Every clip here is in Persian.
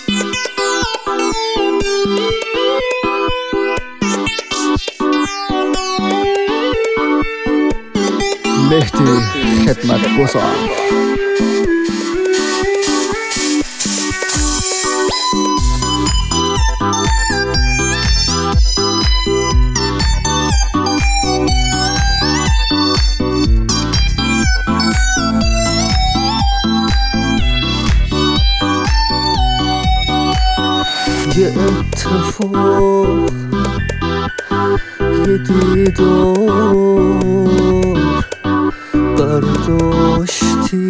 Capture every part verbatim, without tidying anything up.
مهدی خدمتگزار. یه اتفاق، یه دیدار برداشتی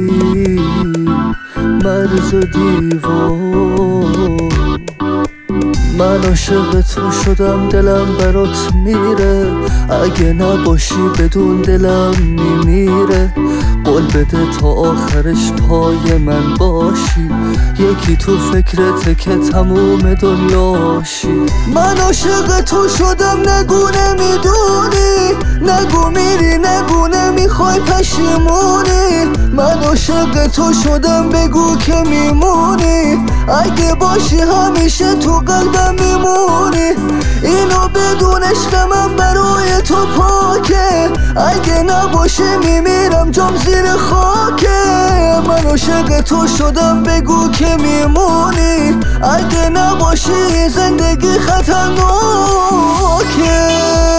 مرز و دیوار. من عاشق تو شدم، دلم برات میره، اگه نباشی بدون دلم میمیره. قول بده تا آخرش پای من باشی، یکی تو فکرته که تموم دنیاشی. من عاشق تو شدم، نگو نمیدونی، نگو میری، نگو نمیخوای پشیمونی. من عاشق تو شدم، بگو که میمونی، اگه باشی همیشه تو قلبم میمونی. اینو بدون عشق من برای تو پاکه، اگه نباشی میمیرم جام زیر خاکه. من عاشق تو شدم، بگو که میمونی، اگه نباشی زندگی خطرناکه.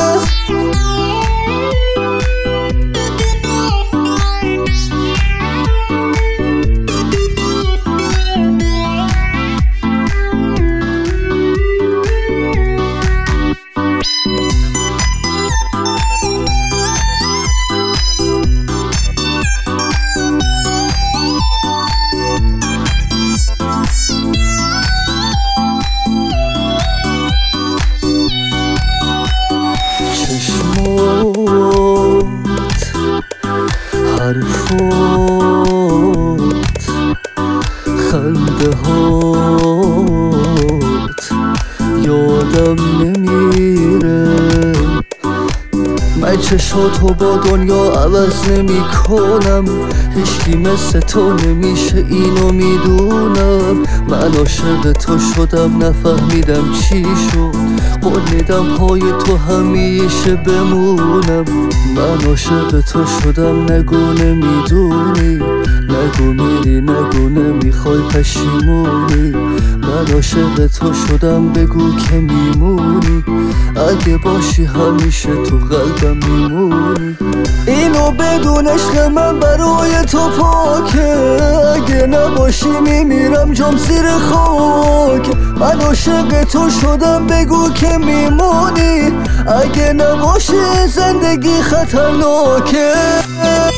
حرفات، خنده هات یادم نمیره. من چشاتو با دنیا عوض نمی کنم، هیچکی مثل تو نمیشه، اینو میدونم. من عاشق تو شدم، نفهمیدم چی شد، قول میدم پای تو همیشه بمونم. من عاشق تو شدم، نگو نمیدونی، نگو میری، نگو نمیخوای پشیمونی. من عاشق تو شدم، بگو که میمونی، اگه باشی همیشه تو قلبم میمونی. اینو بدون عشق من برای تو پاکه، اگه نباشی میمیرم جام زیر خاک. من عاشق تو شدم، بگو که میمونی، اگه نباشی زندگی خطرناکه.